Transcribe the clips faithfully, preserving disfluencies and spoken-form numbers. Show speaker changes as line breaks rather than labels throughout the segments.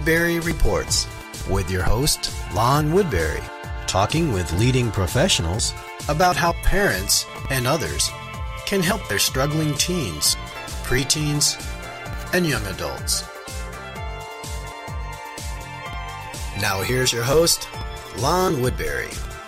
Woodbury Reports with your host, Lon Woodbury, talking with leading professionals about how parents and others can help their struggling teens, preteens, and young adults. Now here's your host, Lon Woodbury.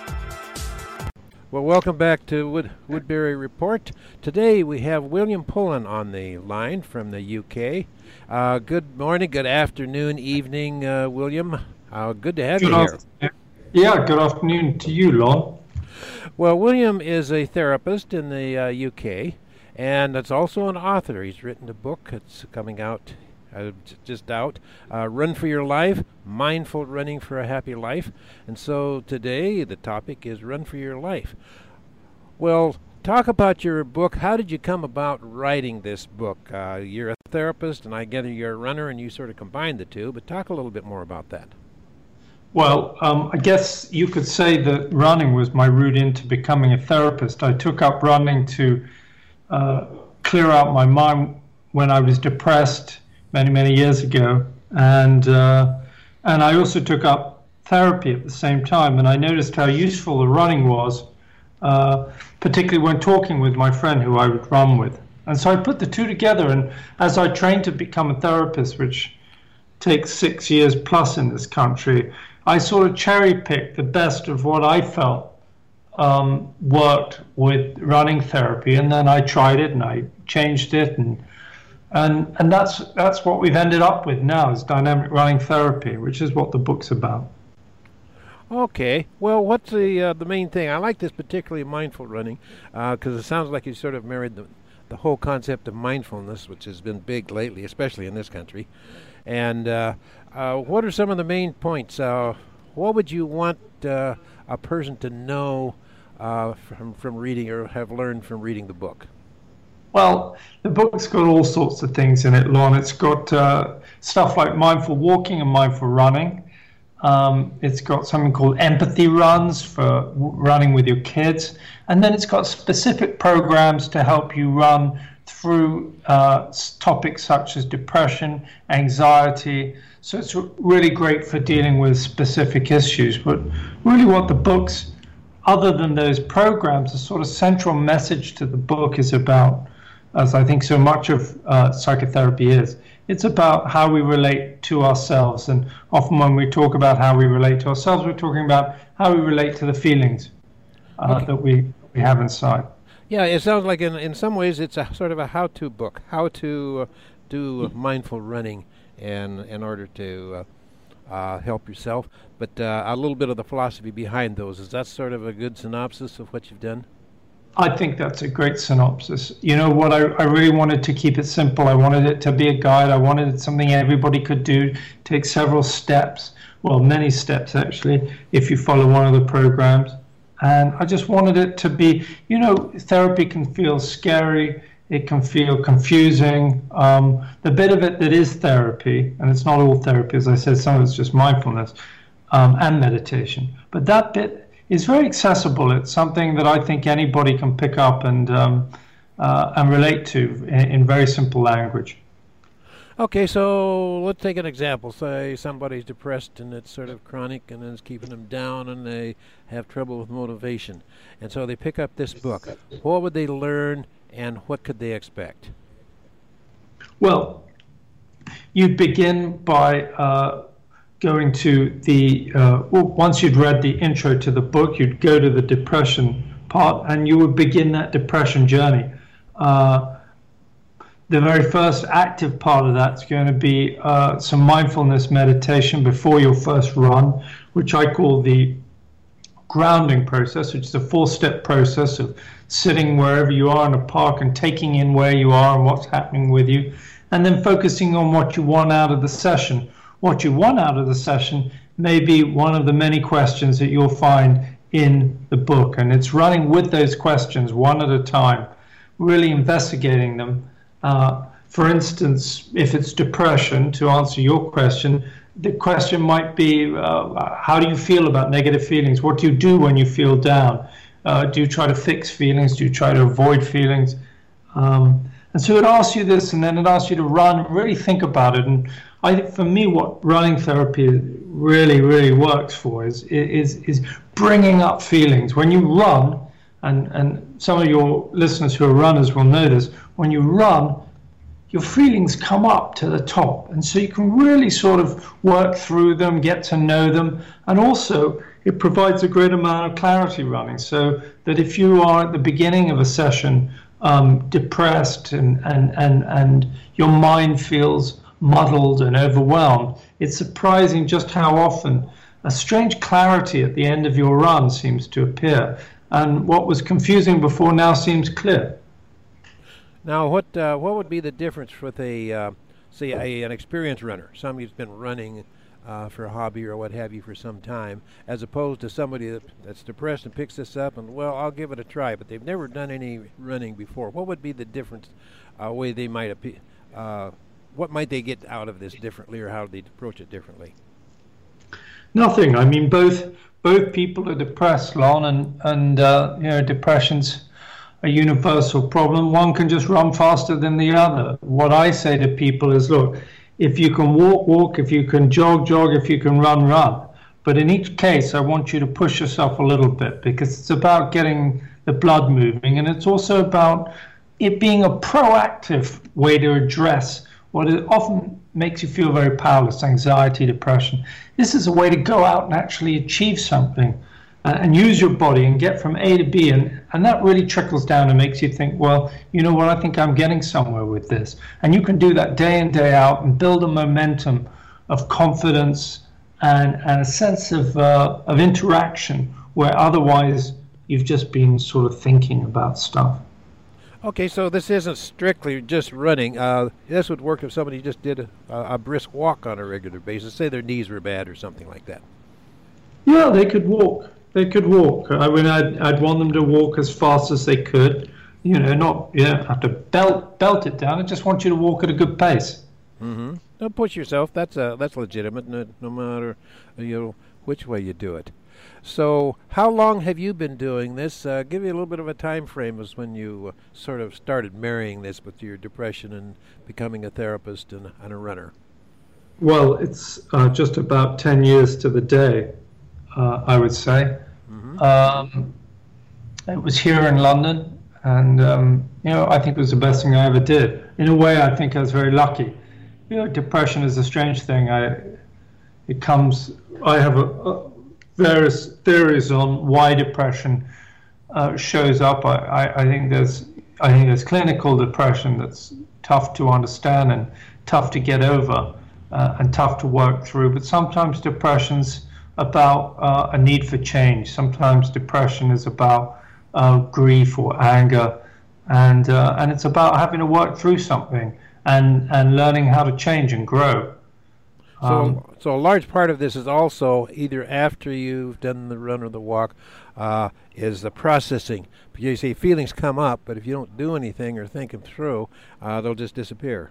Well, welcome back to Wood, Woodbury Report. Today we have William Pullen on the line from the U K. Uh, good morning, good afternoon, evening, uh, William. Uh, good to have
good
you
afternoon.
here.
Yeah, good afternoon to you, Lon.
Well, William is a therapist in the uh, U K, and it's also an author. He's written a book. It's coming out, uh, just out, uh, Run for Your Life, Mindful Running for a Happy Life. And so today the topic is Run for Your Life. Well, talk about your book. How did you come about writing this book? Uh, you're a therapist, and I gather you're a runner, and you sort of combine the two, but talk a little bit more about that.
Well, um, I guess you could say that running was my route into becoming a therapist. I took up running to uh, clear out my mind when I was depressed many, many years ago. And, uh, and I also took up therapy at the same time, and I noticed how useful the running was, uh, particularly when talking with my friend who I would run with. And so I put the two together, and as I trained to become a therapist, which takes six years plus in this country, I sort of cherry-picked the best of what I felt um, worked with running therapy, and then I tried it and I changed it, and and and that's that's what we've ended up with now is dynamic running therapy, which is what the book's about.
Okay. Well, what's the uh, the main thing? I like this particularly mindful running because uh, it sounds like you sort of married the the whole concept of mindfulness, which has been big lately, especially in this country. And uh, uh, what are some of the main points? Uh, what would you want uh, a person to know uh, from from reading or have learned from reading the book?
Well, the book's got all sorts of things in it, Lon. It's got uh, stuff like mindful walking and mindful running. Um, it's got something called empathy runs for w- running with your kids. And then it's got specific programs to help you run through uh, topics such as depression, anxiety. So it's really great for dealing with specific issues. But really what the book's, other than those programs, the sort of central message to the book is about, as I think so much of uh, psychotherapy is, it's about how we relate to ourselves. And often when we talk about how we relate to ourselves, we're talking about how we relate to the feelings uh,
okay.
that we, we have inside.
Yeah, it sounds like in in some ways it's a sort of a how-to book, how to uh, do mindful running and in order to uh, uh, help yourself. But uh, a little bit of the philosophy behind those. Is that sort of a good synopsis of what you've done?
I think that's a great synopsis. You know what, I, I really wanted to keep it simple. I wanted it to be a guide. I wanted it something everybody could do, take several steps, well, many steps actually, if you follow one of the programs. And I just wanted it to be, you know, therapy can feel scary, it can feel confusing. Um, the bit of it that is therapy, and it's not all therapy, as I said, some of it's just mindfulness um, and meditation. But that bit is very accessible. It's something that I think anybody can pick up and um, uh, and relate to in, in very simple language.
Okay, so let's take an example. Say somebody's depressed and it's sort of chronic and it's keeping them down and they have trouble with motivation. And so they pick up this book. What would they learn and what could they expect?
Well, you'd begin by uh, going to the, uh, well, once you'd read the intro to the book, you'd go to the depression part and you would begin that depression journey. Uh, The very first active part of that's going to be uh, some mindfulness meditation before your first run, which I call the grounding process, which is a four-step process of sitting wherever you are in a park and taking in where you are and what's happening with you, and then focusing on what you want out of the session. What you want out of the session may be one of the many questions that you'll find in the book, and it's running with those questions one at a time, really investigating them. Uh, for instance, if it's depression, to answer your question, the question might be, uh, how do you feel about negative feelings? What do you do when you feel down? Uh, do you try to fix feelings? Do you try to avoid feelings? Um, and so it asks you this, and then it asks you to run and really think about it. And I think for me, what running therapy really, really works for is is is bringing up feelings. When you run, and and some of your listeners who are runners will know this, when you run, your feelings come up to the top, and so you can really sort of work through them, get to know them, and also it provides a great amount of clarity running, so that if you are at the beginning of a session um, depressed and, and, and, and your mind feels muddled and overwhelmed, it's surprising just how often a strange clarity at the end of your run seems to appear, and what was confusing before now seems clear.
Now, what uh, what would be the difference with a, uh, say, a, an experienced runner, somebody who's been running uh, for a hobby or what have you for some time, as opposed to somebody that, that's depressed and picks this up and, well, I'll give it a try, but they've never done any running before? What would be the difference, uh, way they might appear, uh, what might they get out of this differently, or how do they approach it differently?
Nothing. I mean, both both people are depressed, Lon, and and uh, you know, depression's a universal problem. One can just run faster than the other. What I say to people is, look, if you can walk, walk. If you can jog, jog. If you can run, run. But in each case, I want you to push yourself a little bit, because it's about getting the blood moving, and it's also about it being a proactive way to address what it often makes you feel very powerless, anxiety, depression. This is a way to go out and actually achieve something uh, and use your body and get from A to B. And, and that really trickles down and makes you think, well, you know what, I think I'm getting somewhere with this. And you can do that day in, day out and build a momentum of confidence and, and a sense of, uh, of interaction where otherwise you've just been sort of thinking about stuff.
Okay, so this isn't strictly just running. Uh, this would work if somebody just did a, a brisk walk on a regular basis. Say their knees were bad or something like that.
Yeah, they could walk. They could walk. I mean, I'd, I'd want them to walk as fast as they could. You know, not you don't have to belt belt it down. I just want you to walk at a good pace.
Mm-hmm. Don't push yourself. That's uh, that's legitimate, no, no matter you know which way you do it. So how long have you been doing this? Uh, give you a little bit of a time frame as when you uh, sort of started marrying this with your depression and becoming a therapist and, and a runner.
Well, it's uh, just about ten years to the day, uh, I would say. Mm-hmm. Um, it was here in London, and um, you know, I think it was the best thing I ever did. In a way, I think I was very lucky. You know, depression is a strange thing. I, it comes. I have a, a various theories on why depression uh, shows up. I, I, I think there's I think there's clinical depression that's tough to understand and tough to get over uh, and tough to work through. But sometimes depression's about uh, a need for change. Sometimes depression is about uh, grief or anger, and uh, and it's about having to work through something and and learning how to change and grow.
So, um, so a large part of this is also either after you've done the run or the walk, uh, is the processing. Because you say feelings come up, but if you don't do anything or think them through, uh, they'll just disappear.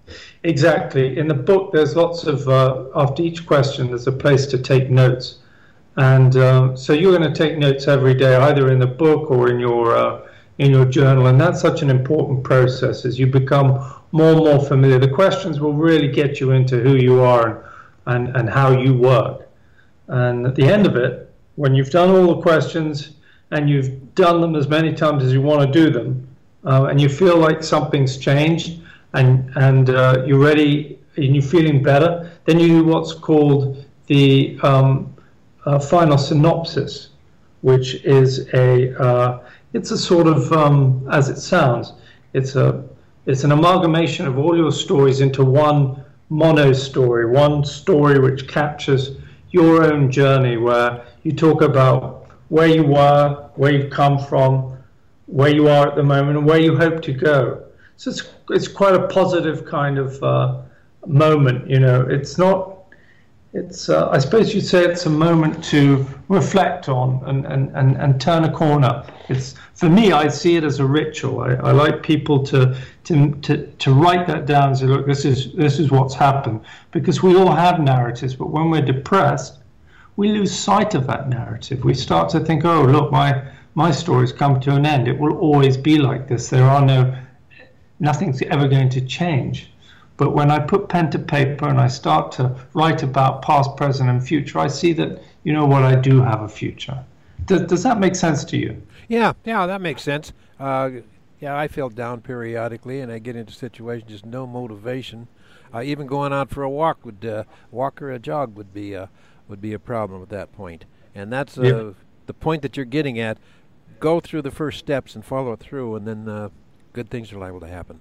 Exactly. In the book, there's lots of, uh, after each question, there's a place to take notes. And um, so you're going to take notes every day, either in the book or in your uh, in your journal. And that's such an important process as you become more and more familiar. The questions will really get you into who you are and, and, and how you work. And at the end of it, when you've done all the questions and you've done them as many times as you want to do them, uh, and you feel like something's changed and, and uh, you're ready and you're feeling better, then you do what's called the um, uh, final synopsis, which is a, uh, it's a sort of, um, as it sounds, it's a It's an amalgamation of all your stories into one mono story, one story which captures your own journey, where you talk about where you were, where you've come from, where you are at the moment, and where you hope to go. So it's it's quite a positive kind of uh, moment, you know. It's not. It's uh, I suppose you'd say it's a moment to reflect on and, and, and, and turn a corner. It's for me, I see it as a ritual. I, I like people to, to to to write that down and say, look, this is this is what's happened, because we all have narratives, but when we're depressed, we lose sight of that narrative. We start to think, oh, look, my my story's come to an end. It will always be like this. There are no nothing's ever going to change. But when I put pen to paper and I start to write about past, present, and future, I see that, you know what, I do have a future. Does, does that make sense to you?
Yeah, yeah, that makes sense. Uh, yeah, I feel down periodically, and I get into situations just no motivation. Uh, even going out for a walk would uh, walk or a jog would be uh, would be a problem at that point. And that's uh,
Yeah.
the point that you're getting at. Go through the first steps and follow it through, and then uh, good things are liable to happen.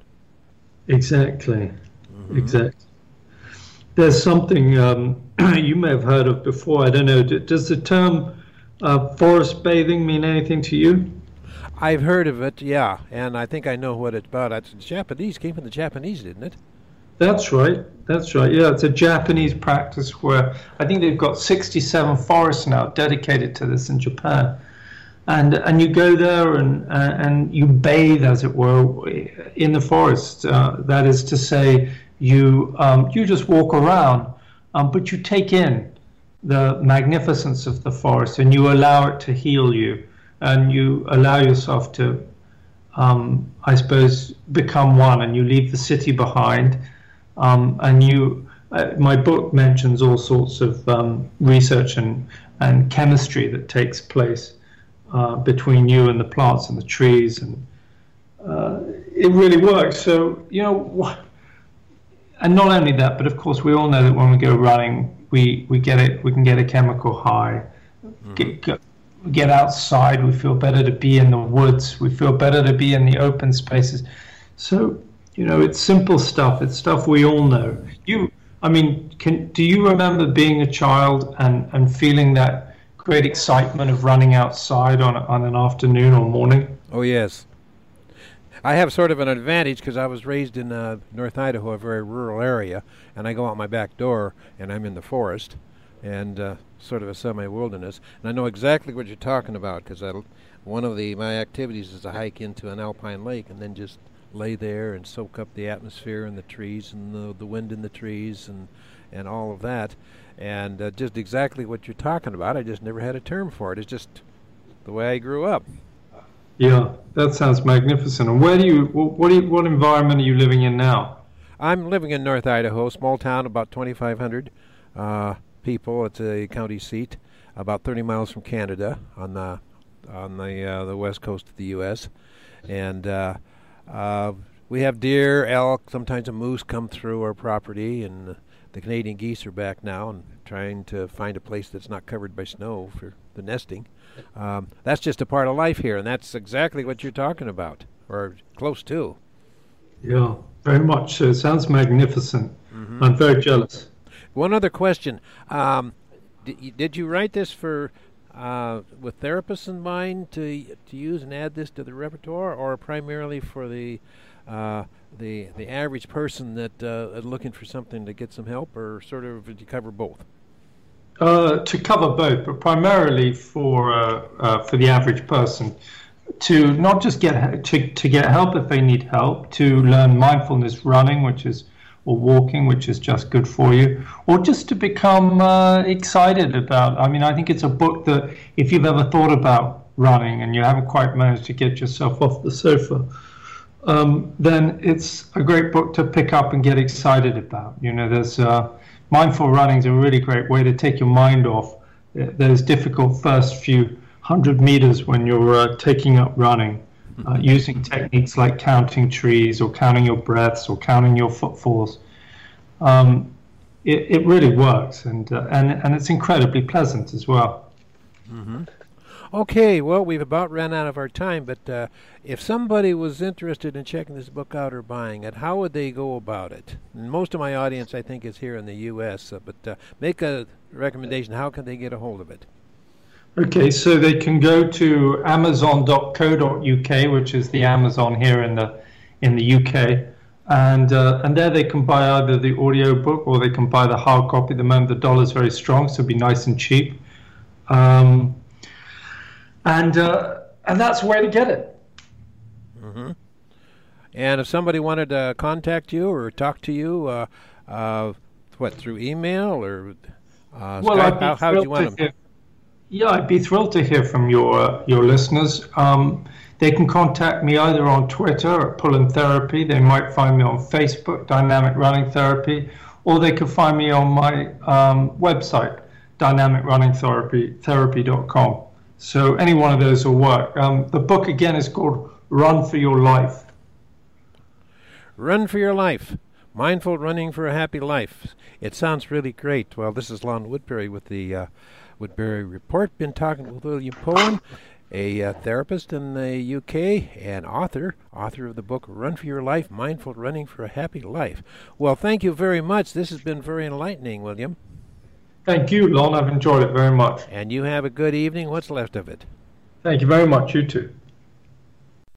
Exactly.
Mm-hmm.
Exactly. There's something um, you may have heard of before. I don't know. D- Does the term uh, forest bathing mean anything to you?
I've heard of it, yeah, and I think I know what it's about. It's Japanese, came from the Japanese, didn't it?
That's right. That's right. Yeah, it's a Japanese practice where I think they've got sixty-seven forests now dedicated to this in Japan. And and you go there and uh, and you bathe, as it were, in the forest. Uh, that is to say, you um, you just walk around, um, but you take in the magnificence of the forest, and you allow it to heal you, and you allow yourself to, um, I suppose, become one, and you leave the city behind. Um, and you, uh, my book mentions all sorts of um, research and and chemistry that takes place Uh, between you and the plants and the trees, and uh, it really works. So, you know, and not only that, but of course we all know that when we go running, we, we get it. We can get a chemical high. Mm-hmm. Get, get get outside. We feel better to be in the woods. We feel better to be in the open spaces. So, you know, it's simple stuff. It's stuff we all know. You, I mean, can do you remember being a child and and feeling that great excitement of running outside on on an afternoon or morning?
Oh, yes. I have sort of an advantage because I was raised in uh, North Idaho, a very rural area, and I go out my back door and I'm in the forest and uh, sort of a semi-wilderness, and I know exactly what you're talking about because one of the my activities is to hike into an alpine lake and then just lay there and soak up the atmosphere and the trees and the, the wind in the trees and, and all of that. And uh, just exactly what you're talking about. I just never had a term for it. It's just the way I grew up.
Yeah, that sounds magnificent. And where do you, what do you, what environment are you living in now?
I'm living in North Idaho, small town, about twenty-five hundred uh, people. It's a county seat, about thirty miles from Canada on the on the uh, the west coast of the U S And uh, uh, we have deer, elk, sometimes a moose come through our property, and uh, the Canadian geese are back now and trying to find a place that's not covered by snow for the nesting. Um, that's just a part of life here, and that's exactly what you're talking about, or close to.
Yeah, very much so. It sounds magnificent. Mm-hmm. I'm very jealous.
One other question. Um, did, did you write this for uh, with therapists in mind to to use and add this to the repertoire, or primarily for the uh, the the average person that uh, is looking for something to get some help, or sort of did you cover both?
Uh, to cover both, but primarily for uh, uh, for the average person, to not just get to to get help if they need help, to learn mindfulness running, which is or walking, which is just good for you, or just to become uh, excited about. I mean, I think it's a book that if you've ever thought about running and you haven't quite managed to get yourself off the sofa, um, then it's a great book to pick up and get excited about. You know, there's uh, mindful running is a really great way to take your mind off those difficult first few hundred meters when you're uh, taking up running, uh, using techniques like counting trees or counting your breaths or counting your footfalls. Um, it, it really works, and, uh, and, and it's incredibly pleasant as well.
Mm-hmm. Okay, well, we've about run out of our time, but uh, if somebody was interested in checking this book out or buying it, how would they go about it? And most of my audience, I think, is here in the U S, uh, but uh, make a recommendation. How can they get a hold of it?
Okay, so they can go to amazon dot co dot U K, which is the Amazon here in the in the U K, and uh, and there they can buy either the audio book or they can buy the hard copy. At the moment, the dollar's very strong, so it'll be nice and cheap. Um, And uh, and that's where to get it.
Mm-hmm. And if somebody wanted to contact you or talk to you, uh, uh, what, through email or uh,
well,
Skype?
I'd be
how, how do you want them?
Hear, yeah, I'd be thrilled to hear from your uh, your listeners. Um, They can contact me either on Twitter at Pullen Therapy. They might find me on Facebook, Dynamic Running Therapy, or they can find me on my um, website, dynamic running therapy therapy dot com. So any one of those will work. Um, the book, again, is called Run for Your Life.
Run for Your Life. Mindful Running for a Happy Life. It sounds really great. Well, this is Lon Woodbury with the uh, Woodbury Report. Been talking with William Pullen, a uh, therapist in the U K and author, author of the book Run for Your Life, Mindful Running for a Happy Life. Well, thank you very much. This has been very enlightening, William.
Thank you, Lon. I've enjoyed it very much.
And you have a good evening. What's left of it?
Thank you very much. You too.